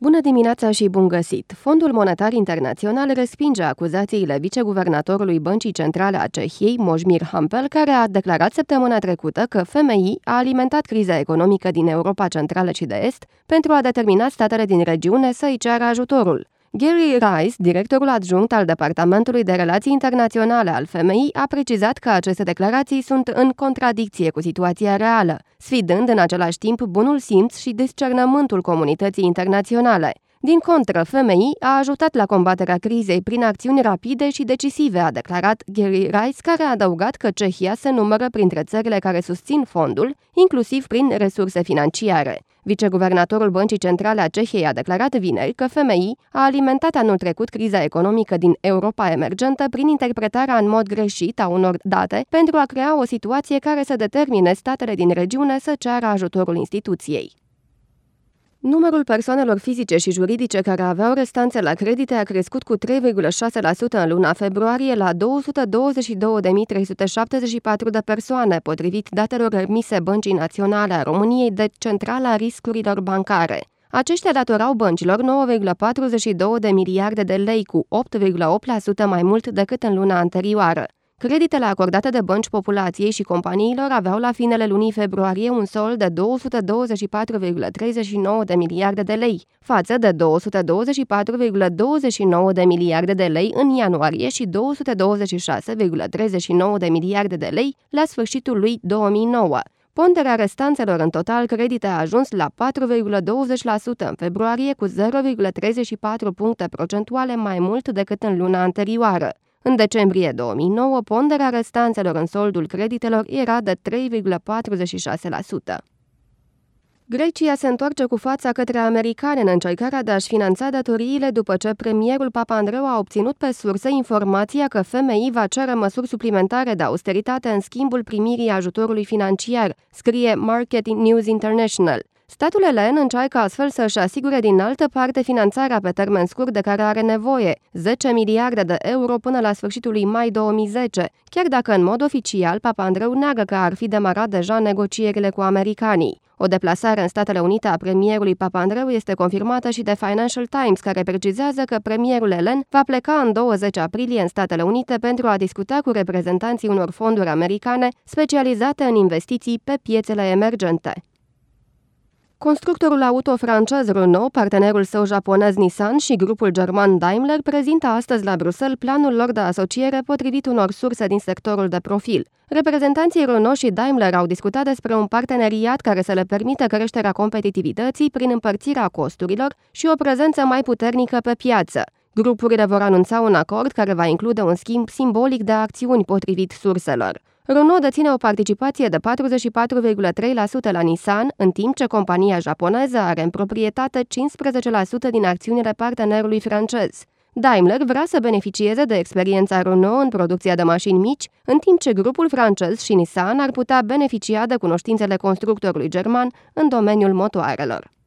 Bună dimineața și bun găsit! Fondul Monetar Internațional respinge acuzațiile viceguvernatorului Băncii Centrale a Cehiei, Možimir Hampel, care a declarat săptămâna trecută că FMI a alimentat criza economică din Europa Centrală și de Est pentru a determina statele din regiune să îi ceară ajutorul. Gary Rice, directorul adjunct al Departamentului de Relații Internaționale al FMI, a precizat că aceste declarații sunt în contradicție cu situația reală, sfidând în același timp bunul simț și discernământul comunității internaționale. Din contră, FMI a ajutat la combaterea crizei prin acțiuni rapide și decisive, a declarat Gary Rice, care a adăugat că Cehia se numără printre țările care susțin fondul, inclusiv prin resurse financiare. Viceguvernatorul Băncii Centrale a Cehiei a declarat vineri că FMI a alimentat anul trecut criza economică din Europa emergentă prin interpretarea în mod greșit a unor date pentru a crea o situație care să determine statele din regiune să ceară ajutorul instituției. Numărul persoanelor fizice și juridice care aveau restanțe la credite a crescut cu 3,6% în luna februarie la 222.374 de persoane, potrivit datelor emise Băncii Naționale a României de Centrala Riscurilor Bancare. Aceștia datorau băncilor 9,42 de miliarde de lei, cu 8,8% mai mult decât în luna anterioară. Creditele acordate de bănci populației și companiilor aveau la finele lunii februarie un sold de 224,39 de miliarde de lei, față de 224,29 de miliarde de lei în ianuarie și 226,39 de miliarde de lei la sfârșitul lui 2009. Ponderea restanțelor în total credite a ajuns la 4,20% în februarie, cu 0,34 puncte procentuale mai mult decât în luna anterioară. În decembrie 2009, ponderea restanțelor în soldul creditelor era de 3,46%. Grecia se întoarce cu fața către americani în încercarea de a-și finanța datoriile după ce premierul Papandreou a obținut pe surse informația că FMI va cere măsuri suplimentare de austeritate în schimbul primirii ajutorului financiar, scrie Market News International. Statul elen încearcă astfel să-și asigure din altă parte finanțarea pe termen scurt de care are nevoie, 10 miliarde de euro până la sfârșitul lui mai 2010, chiar dacă în mod oficial Papandreou neagă că ar fi demarat deja negocierile cu americanii. O deplasare în Statele Unite a premierului Papandreou este confirmată și de Financial Times, care precizează că premierul elen va pleca în 20 aprilie în Statele Unite pentru a discuta cu reprezentanții unor fonduri americane specializate în investiții pe piețele emergente. Constructorul auto francez Renault, partenerul său japonez Nissan și grupul german Daimler prezintă astăzi la Bruxelles planul lor de asociere potrivit unor surse din sectorul de profil. Reprezentanții Renault și Daimler au discutat despre un parteneriat care să le permită creșterea competitivității prin împărțirea costurilor și o prezență mai puternică pe piață. Grupurile vor anunța un acord care va include un schimb simbolic de acțiuni potrivit surselor. Renault deține o participație de 44,3% la Nissan, în timp ce compania japoneză are în proprietate 15% din acțiunile partenerului francez. Daimler vrea să beneficieze de experiența Renault în producția de mașini mici, în timp ce grupul francez și Nissan ar putea beneficia de cunoștințele constructorului german în domeniul motoarelor.